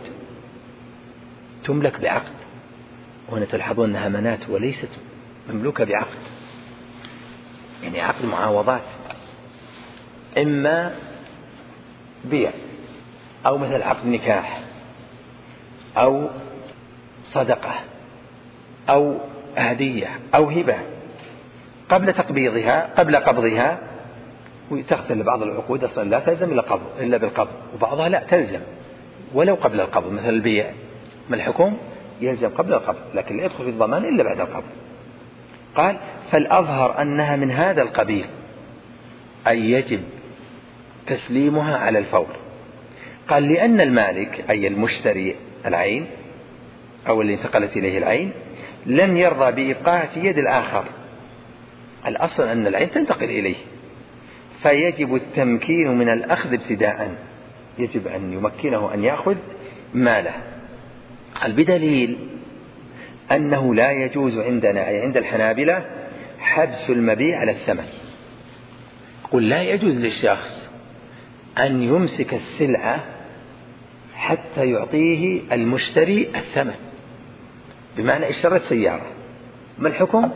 تملك بعقد، وهنا تلحظون أنها منات وليست مملوكة بعقد، يعني عقد معاوضات. إما بيع أو مثل عقد نكاح أو صدقة أو هدية أو هبة قبل قبضها، وتختلف بعض العقود أصلا لا تلزم إلا بالقبض، وبعضها لا تلزم ولو قبل القبض، مثل البيع ما الحكم يلزم قبل القبض لكن لا يدخل في الضمان إلا بعد القبض. قال فالأظهر أنها من هذا القبيل، أي يجب تسليمها على الفور. قال لأن المالك أي المشتري العين أو اللي انتقلت إليه العين لم يرضى بإبقاءها في يد الآخر، الأصل أن العين تنتقل إليه، فيجب التمكين من الأخذ ابتداء، يجب أن يمكنه أن يأخذ ماله. قال بدليل أنه لا يجوز عندنا أي عند الحنابلة حبس المبيع على الثمن. قل لا يجوز للشخص أن يمسك السلعة حتى يعطيه المشتري الثمن، بمعنى اشتريت سيارة ما الحكم؟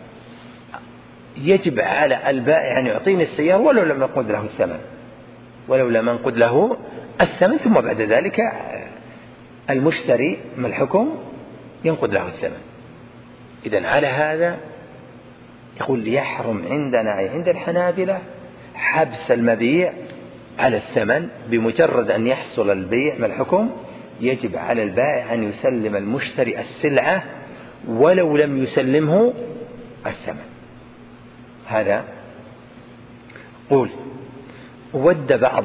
يجب على البائع أن يعطيني السيارة ولو لم ينقد له الثمن، ثم بعد ذلك المشتري ما الحكم؟ ينقد له الثمن. إذن على هذا يقول يحرم عندنا عند الحنابلة حبس المبيع على الثمن، بمجرد أن يحصل البيع ما الحكم؟ يجب على البائع أن يسلم المشتري السلعة ولو لم يسلمه الثمن. هذا قول. ود بعض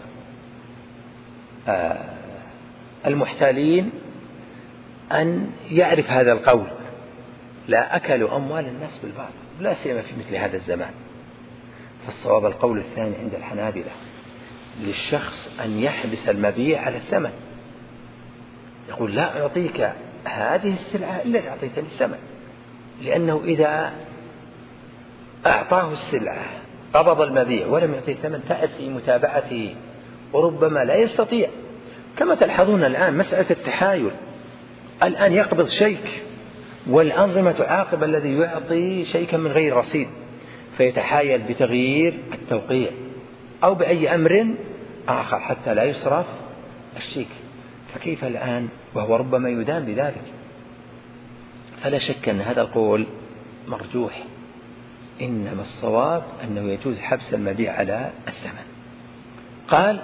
المحتالين أن يعرف هذا القول، لا أكلوا أموال الناس بالباطل، لا سيما في مثل هذا الزمان. فالصواب القول الثاني عند الحنابلة، للشخص أن يحبس المبيع على الثمن، يقول لا أعطيك هذه السلعة إلا إذا أعطيتني الثمن، لأنه إذا أعطاه السلعة قبض المبيع ولم يعطيه الثمن تعب في متابعته وربما لا يستطيع. كما تلحظون الآن مسألة التحايل، الآن يقبض شيك والأنظمة تعاقب الذي يعطي شيكا من غير رصيد، فيتحايل بتغيير التوقيع أو بأي أمر آخر حتى لا يصرف الشيك، فكيف الآن وهو ربما يدان بذلك؟ فلا شك أن هذا القول مرجوح، إنما الصواب أنه يجوز حبس المبيع على الثمن. قال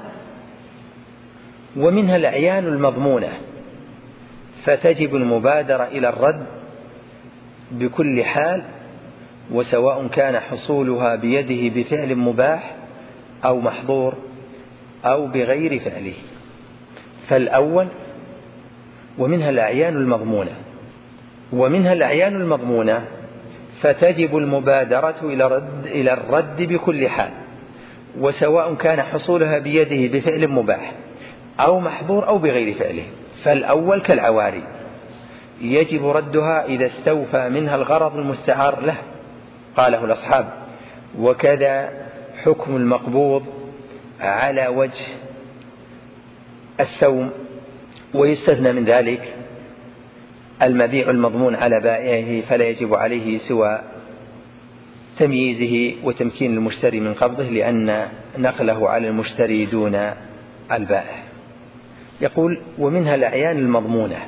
ومنها الأعيان المضمونة، فتجب المبادرة إلى الرد بكل حال، وسواء كان حصولها بيده بفعل مباح أو محظور أو بغير فعله. فالأول ومنها الأعيان المضمونة فتجب المبادرة إلى الرد بكل حال، وسواء كان حصولها بيده بفعل مباح أو محظور أو بغير فعله. فالأول كالعواري يجب ردها إذا استوفى منها الغرض المستعار له، قاله الأصحاب، وكذا حكم المقبوض على وجه السوم، ويستثنى من ذلك المبيع المضمون على بائعه، فلا يجب عليه سوى تمييزه وتمكين المشتري من قبضه، لأن نقله على المشتري دون البائع. يقول ومنها الأعيان المضمونة،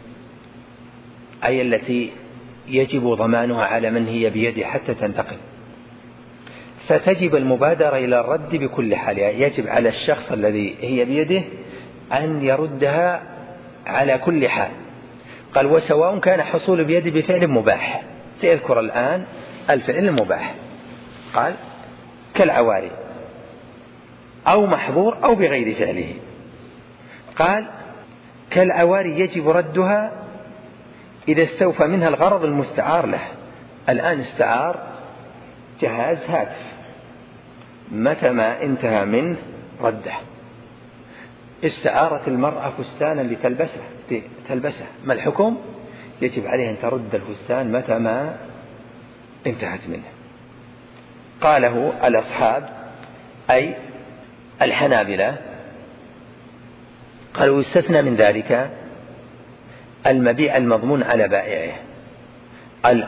أي التي يجب ضمانها على من هي بيده حتى تنتقل، فتجب المبادرة إلى الرد بكل حال، يجب على الشخص الذي هي بيده أن يردها على كل حال. قال وسواء كان حصول بيده بفعل مباح، سيذكر الآن الفعل المباح، قال كالعواري أو محظور أو بغير فعله. قال كالعواري يجب ردها إذا استوفى منها الغرض المستعار له. الآن استعار جهاز هاتف، متى ما انتهى منه رده. استعارت المرأة فستانا لتلبسه، ما الحكم؟ يجب عليه أن ترد الفستان متى ما انتهت منه. قاله الأصحاب أي الحنابلة، قالوا يستثنى من ذلك المبيع المضمون على بائعه.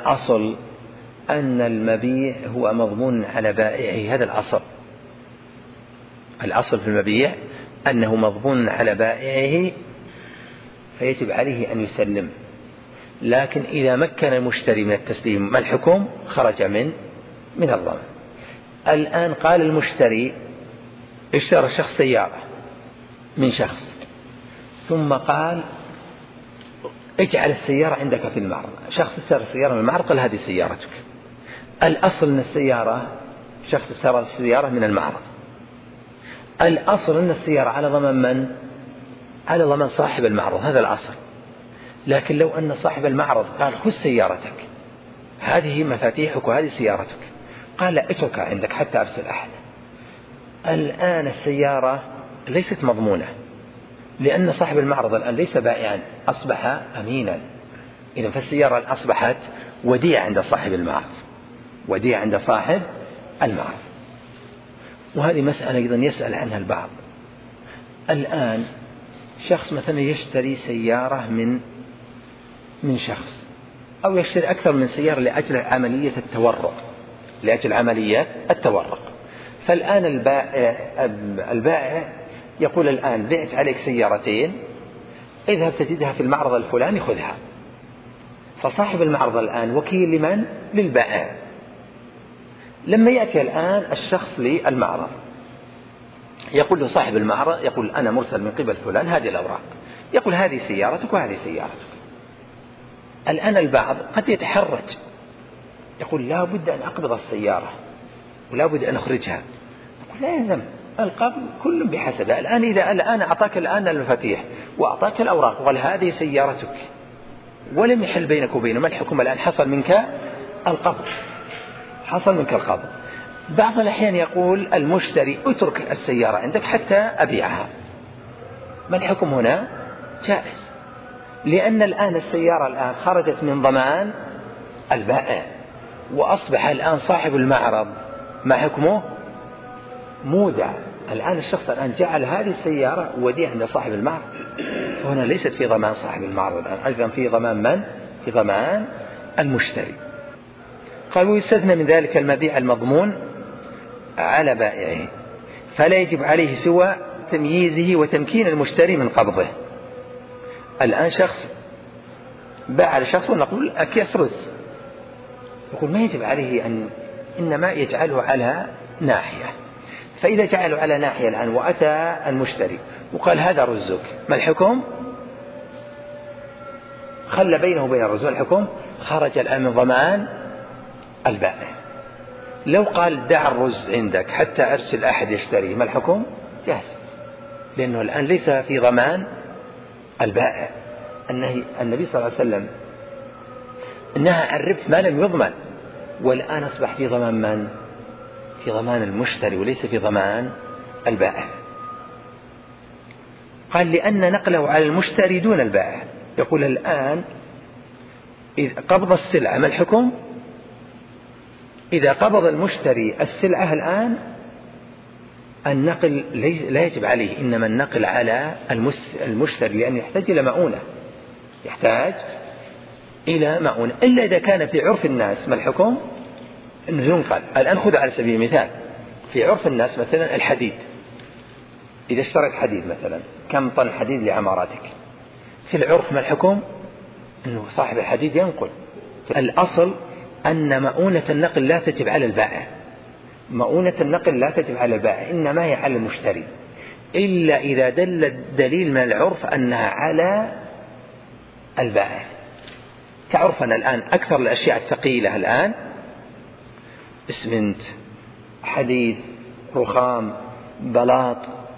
الأصل أن المبيع هو مضمون على بائعه، هذا الأصل، الأصل في المبيع أنه مضمون على بائعه فيجب عليه أن يسلم، لكن إذا مكن المشتري من التسليم ما الحكم؟ خرج من الضمان. الآن قال المشتري اشترى شخص سيارة من شخص، ثم قال اجعل السيارة عندك في المعرض. شخص اشترى السيارة من المعرض قال هذه سيارتك. الأصل أن السيارة، شخص اشترى السيارة من المعرض، الأصل أن السيارة على ضمان من؟ على ضمان صاحب المعرض، هذا الأصل. لكن لو أن صاحب المعرض قال خذ سيارتك، هذه مفاتيحك وهذه سيارتك، قال لا اتركها عندك حتى أرسل أحد، الآن السيارة ليست مضمونة، لأن صاحب المعرض الآن ليس بائعا، أصبح أمينا. إذا فالسيارة أصبحت وديعة عند صاحب المعرض، وديعة عند صاحب المعرض. وهذه مسألة أيضا يسأل عنها البعض. الآن شخص مثلا يشتري سيارة من شخص، أو يشتري أكثر من سيارة لأجل عملية التورق، لأجل عملية التورق. فالآن البائع يقول الآن بعت عليك سيارتين، اذهب تجدها في المعرض الفلاني خذها. فصاحب المعرض الآن وكيل لمن؟ للبائع. لما يأتي الآن الشخص للمعرض يقول له صاحب المعرض، يقول أنا مرسل من قبل فلان هذه الأوراق، يقول هذه سيارتك وهذه سيارتك. الآن البعض قد يتحرج، يقول لا بد أن أقبض السيارة ولا بد أن أخرجها. يقول لا يلزم، القبض كل بحسبه. الآن إذا الآن أعطاك الآن المفاتيح وأعطاك الأوراق وقال هذه سيارتك ولم يحل بينك وبينه، ما الحكم الآن؟ حصل منك القبض، حصل منك القبض. بعض الأحيان يقول المشتري اترك السيارة عندك حتى أبيعها، ما الحكم هنا؟ جائز، لأن الآن السيارة الآن خرجت من ضمان البائع، وأصبح الآن صاحب المعرض ما حكمه؟ مودع. الآن الشخص الآن جعل هذه السيارة وديعة عند صاحب المعرض، فهنا ليست في ضمان صاحب المعرض الآن، أيضا في ضمان من؟ في ضمان المشتري. قال ويستثنى من ذلك المبيع المضمون على بائعه، فلا يجب عليه سوى تمييزه وتمكين المشتري من قبضه. الآن شخص باع لشخص ونقول أكياس رز، يقول ما يجب عليه أن، إنما يجعله على ناحية. فإذا جعله على ناحية الآن وأتى المشتري وقال هذا رزك، ما الحكم؟ خلى بينه وبين الرز، الحكم خرج الآن من ضمان البائع. لو قال دع الرز عندك حتى أرسل أحد يشتري، ما الحكم؟ جاهز، لأنه الآن ليس في ضمان البائع. النبي صلى الله عليه وسلم نهى عن الربح ما لم يضمن، والآن أصبح في ضمان من؟ في ضمان المشتري وليس في ضمان البائع. قال لأن نقله على المشتري دون البائع. يقول الآن إذا قبض السلعة ما الحكم؟ إذا قبض المشتري السلعة الآن النقل لا يجب عليه، إنما النقل على المشتري، لأنه يحتاج إلى مؤونة، يحتاج إلى مؤونة. إلا إذا كان في عرف الناس ما الحكم؟ أنه ينقل. الآن خذ على سبيل المثال في عرف الناس مثلا الحديد، إذا اشتريت حديد مثلا كم طن حديد لعماراتك، في العرف ما الحكم؟ أنه صاحب الحديد ينقل. الأصل أن مؤونة النقل لا تجب على البائع، مؤونة النقل لا تجب على البائع، إنما هي على المشتري، إلا إذا دل الدليل من العرف أنها على البائع. كعرفنا الآن أكثر الأشياء الثقيلة الآن اسمنت، حديد، رخام، بلاط،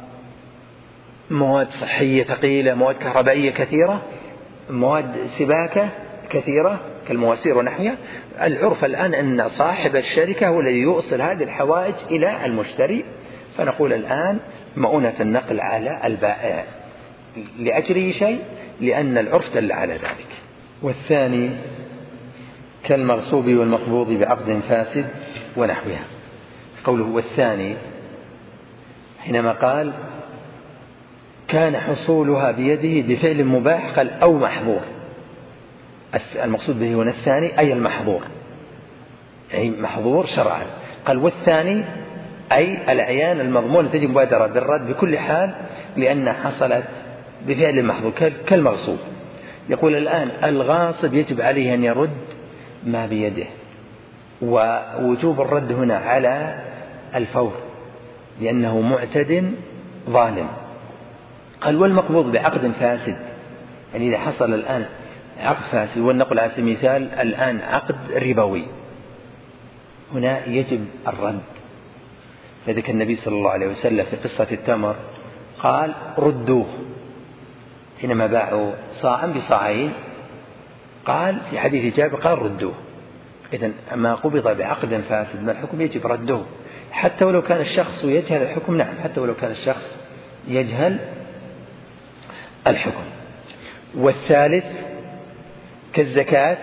مواد صحية ثقيلة، مواد كهربائية كثيرة، مواد سباكة كثيرة كالمواسير ونحوها. العرف الآن أن صاحب الشركة هو الذي يوصل هذه الحوائج إلى المشتري، فنقول الآن مؤونة النقل على البائع. لأجله شيء؟ لأن العرف دل على ذلك. والثاني كالمغصوب والمقبوض بعقد فاسد ونحوها. قوله والثاني حينما قال كان حصولها بيده بفعل مباح قال أو محظور، المقصود به هنا الثاني أي المحظور، يعني محظور شرعا. قال والثاني أي الأعيان المضمونة تجب مبادرة بالرد بكل حال لأنها حصلت بفعل محظور كالمغصوب. يقول الآن الغاصب يجب عليه أن يرد ما بيده، ووجوب الرد هنا على الفور لأنه معتد ظالم. قال والمقبوض بعقد فاسد، يعني إذا حصل الآن عقد فاسد، ولنقل على سبيل المثال الآن عقد ربوي، هنا يجب الرد. فذكر النبي صلى الله عليه وسلم في قصة التمر قال ردوه حينما باعوا صاعا بصاعين، قال في حديث جابر قال ردوه. إذن ما قبض بعقد فاسد ما الحكم؟ يجب رده حتى ولو كان الشخص يجهل الحكم. نعم، حتى ولو كان الشخص يجهل الحكم. والثالث كالزكاة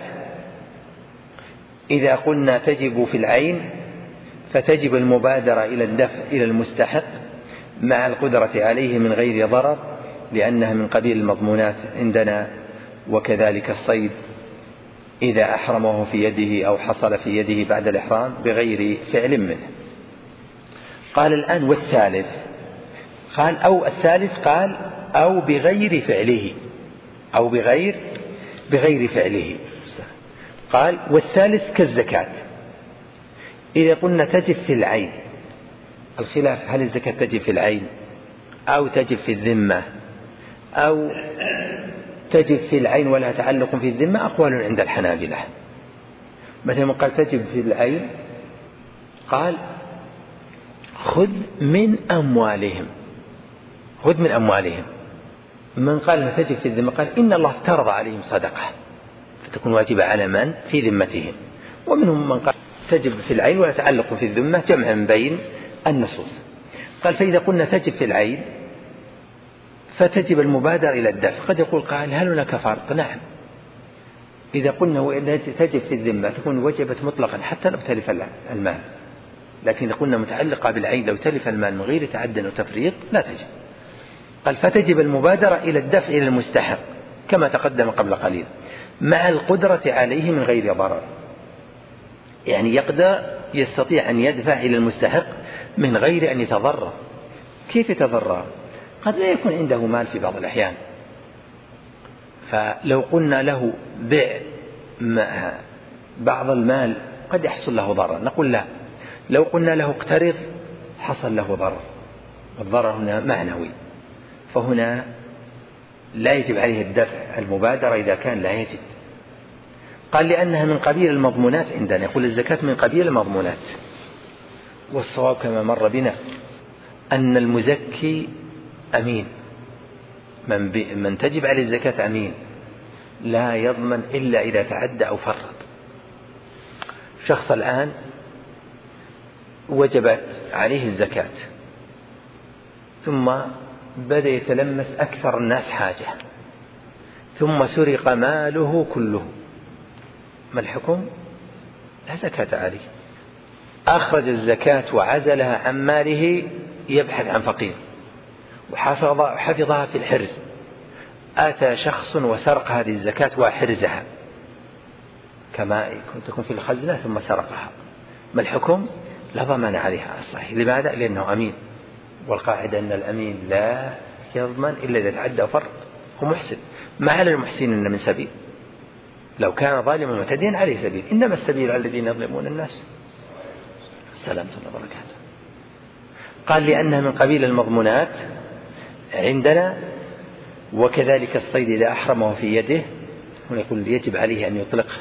إذا قلنا تجب في العين فتجب المبادرة إلى الدفع إلى المستحق مع القدرة عليه من غير ضرر لأنها من قبيل المضمونات عندنا. وكذلك الصيد إذا أحرمه في يده أو حصل في يده بعد الإحرام بغير فعل منه. قال الآن والثالث، قال أو الثالث قال أو بغير فعله، أو بغير فعله. قال والثالث كالزكاة إذا قلنا تجب في العين، الخلاف هل الزكاة تجب في العين أو تجب في الذمة أو تجب في العين ولها تعلق في الذمة، أقوال عند الحنابلة. مثلا قال تجب في العين قال خذ من أموالهم، خذ من أموالهم. من قال أنها تجب في الذمة قال إن الله افترض عليهم صدقة فتكون واجبة على من في ذمتهم. ومنهم من قال تجب في العين ولا تعلق في الذمة، جمعا بين النصوص. قال فإذا قلنا تجب في العين فتجب المبادرة إلى الدفع. قد يقول قال هل هناك فرق؟ نعم، إذا قلنا تجب في الذمة تكون وجبت مطلقا حتى لو تلف المال، لكن إذا قلنا متعلقة بالعين لو تلف المال من غير تعد وتفريط لا تجب. قال فتجب المبادرة إلى الدفع إلى المستحق كما تقدم قبل قليل مع القدرة عليه من غير ضرر، يعني يستطيع أن يدفع إلى المستحق من غير أن يتضرر. كيف يتضرر؟ قد لا يكون عنده مال في بعض الأحيان، فلو قلنا له بيع بعض المال قد يحصل له ضرر، نقول لا. لو قلنا له اقترض حصل له ضرر، الضرر هنا معنوي، فهنا لا يجب عليه الدفع المبادرة إذا كان لا يجد. قال لأنها من قبيل المضمونات عندنا، يقول الزكاة من قبيل المضمونات. والصواب كما مر بنا أن المزكي أمين، من تجب عليه الزكاة أمين لا يضمن إلا إذا تعدى أو فرط. شخص الآن وجبت عليه الزكاة ثم بدأ يتلمس أكثر الناس حاجة ثم سرق ماله كله، ما الحكم؟ لا زكاة عليه. أخرج الزكاة وعزلها عن ماله يبحث عن فقير وحفظها في الحرز، أتى شخص وسرق هذه الزكاة وحرزها كما تكون في الخزنة ثم سرقها، ما الحكم؟ لا ضمان عليها الصحيح. لماذا؟ لأنه أمين، والقاعدة أن الأمين لا يضمن إلا إذا تعدى وفرط. هو محسن، ما على المحسنين من سبيل، لو كان ظالما معتديا عليه سبيل، إنما السبيل على الذين يظلمون الناس. سلامة الله وبركاته. قال لأنها من قبيل المضمونات عندنا. وكذلك الصيد إذا أحرمه في يده، هنا يقول يجب عليه أن يطلقه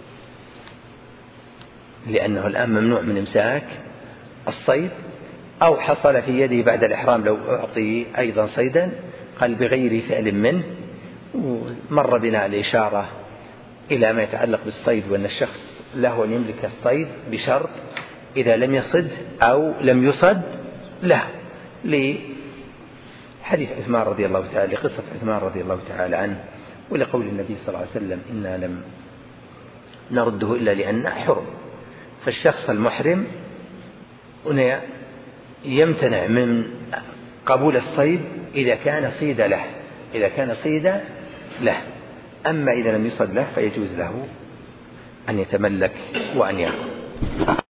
لأنه الآن ممنوع من إمساك الصيد، أو حصل في يده بعد الإحرام لو أعطي أيضا صيدا، قال بغير فعل منه. ومر بنا الإشارة إلى ما يتعلق بالصيد، وأن الشخص له أن يملك الصيد بشرط إذا لم يصد أو لم يصد له، لحديث عثمان رضي الله تعالى، قصة عثمان رضي الله تعالى عنه، ولقول النبي صلى الله عليه وسلم إنا لم نرده إلا لأنه حرم. فالشخص المحرم هنا يمتنع من قبول الصيد إذا كان صيد له، أما إذا لم يصد له فيجوز له أن يتملك وأن يأكل.